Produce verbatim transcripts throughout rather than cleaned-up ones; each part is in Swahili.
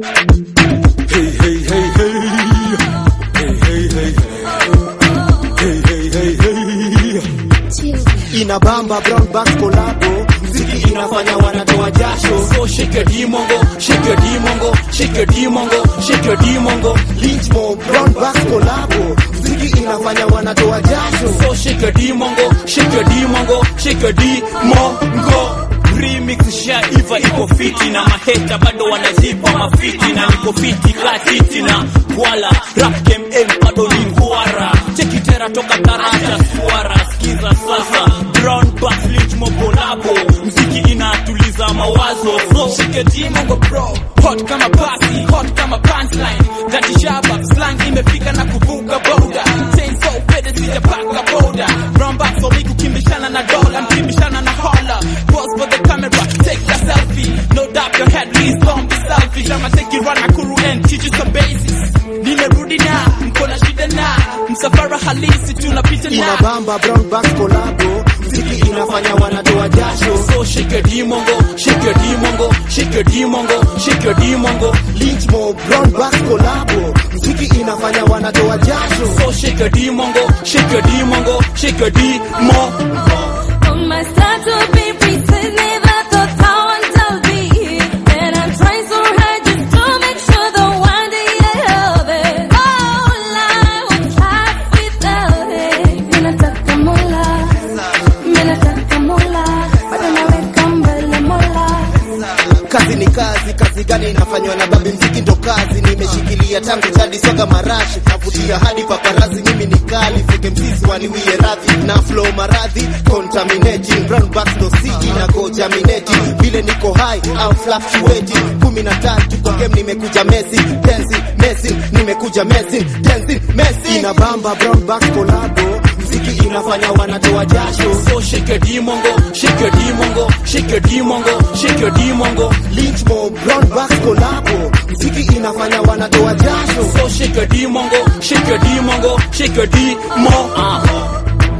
Hey hey hey hey. Hey hey hey. Hey hey hey hey. Inabamba Brown Bags collabo, mziki inafanya wanatoa jasho. So shake your D-mongo, shake your D-mongo, shake your D-mongo, shake your D-mongo. Lynch Mob Brown Bags collabo, mziki inafanya wanatoa jasho. So shake your D-mongo, shake your D-mongo, shake your D-mongo. Remix sha iva iko fiti na maheta bado wanazipa mafiti na niko fiti klasiti na wala rap game M bado ni kuara chekitera toka taraja suara skiza sasa Brown Bags Lynch Mob collabo mziki inatuliza mawazo. So shake D-mongo bro, hot kama pasi, hot kama punchline, dati shabab slang imefika na kuvuka boda, chain so fede sijapaka boda. Brown Bags so miku kimbishana na dola, mkimbishana na hola, pose for the camera, take a selfie, no doubt your head, please don't be selfish. I'ma take you run Nakuru and teach you some basics. Nimerudi na, mkona shida na, msafara halisi tunapita na. Inabamba Brown Bags collabo, mziki inafanya wanatoa jasho. So shake your D-mongo, shake your D-mongo, shake your D-mongo, shake your D-mongo. Lynch Mob Brown Bags collabo, mziki inafanya wanatoa jasho. So shake your D-mongo, shake your D-mongo, shake your D-mongo. On my start to be pretend, never thought how I'll be here. And I'm trying so hard just to make sure that one day I have it. All I was life without it. Minataka mola, minataka mola, bado naweka mbele mola. Kazi ni kazi, kazi gani inafanywa na babi, mziki ndo kazi. Nimeshikilia tangu jadi soga marashi, navutia hadi paparazi. Mimi ni kali, fike msisi waniwie radhi, na flow maradhi contaminating. Brown Bags ndo siji na go germinating. Vile niko high, I'm fluctuating. Kumi na tatu kwa game nimekuja Messi, dancing, messing, nimekuja messing, dancing, messing. Inabamba Brown Bags collabo, mziki inafanya wanatoa jasho. So shake your D-mongo, shake your D-mongo, shake your D-mongo, shake your D-mongo. Lynch Mob Brown Bags collabo, mziki inafanya wanatoa jasho. So shake your D-mongo, shake your D-mongo, shake your D-mongo. Uh.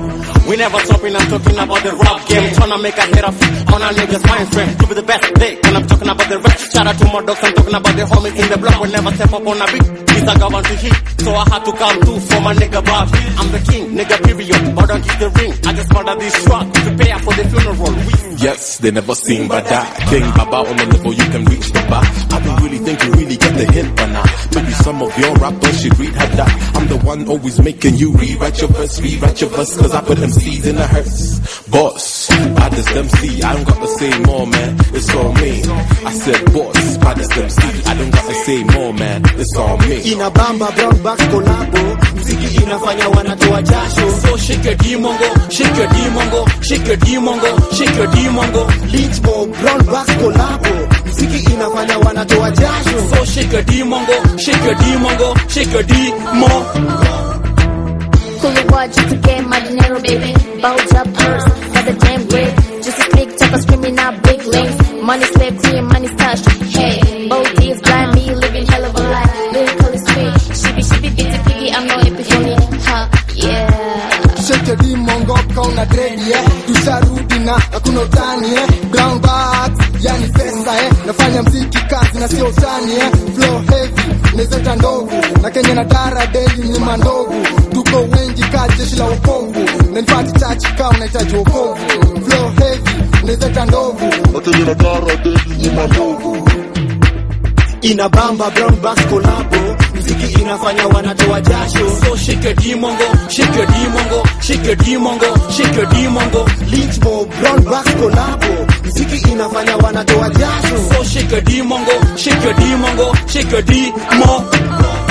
We never stopping, I'm talking about the rap game. Tryna make a hit of on a nigga's mind frame. To be the best day, when I'm talking about the rap. Shout out to my dogs, I'm talking about the homies in the block. We never step up on a beat, he's a government to hit. So I had to come through for my nigga Bob. I'm the king, nigga period, but don't keep the ring. I just murder this truck, prepare for the funeral. We yes, they never seen but that. King Baba on the level you can reach the bar. I don't really think you really get the hint by now. Maybe some of your rappers should read had that. I'm the one always making you rewrite your verse, rewrite your verse, cause I put them seeds in the hearse. Boss, baddest M C, I don't got to say more man, it's all me. I said boss, baddest M C, I don't got to say more man, it's all me. Inabamba Brown Bags collabo, mziki inafanya wanatoa jasho. So shake your D-mongo, shake your D-mongo, shake your D-mongo, shake your D-mongo. Lynch Mob Brown Bags collabo, mziki inafanya wanatoa jasho. So shake your D-mongo, shake your D-mongo, shake your D-mongo. Cool your watch just to get my dinero, baby. Bulge up purse, got the damn grip. Just a click, chopper screaming out big links. Money slipped here, money stashed. Hey, both ears blind me, living hell of a life. Lyrically sweet, she be, she be bitty piggy, I'm no epiphony. Huh, yeah. Shake your D-mongo, kauna dread, yeah. Tusharudi na, hakuna utani, eh. Brown Bags, yani pesa, eh. Nafanya mziki kazi na sio utani, eh. Flow heavy, nezeta ndogo. Na Kenya na dara daily ni mandogo. Tuko wengi kazi jeshi la wokovu. Na nipati chachi kama unahitaji wokovu. Flow heavy, nezeta ndogo. Na Kenya na dara daily ni mandogo. Inabamba Brown Bags collabo, mziki inafanya wanatoa jasho. So shake your D-mongo, shake your D-mongo, shake your D-mongo, shake your D-mongo. Lynch Mob Brown Bags collabo, mziki inafanya wanatoa jasho. So shake your D-mongo, shake your D-mongo, shake your D-mongo.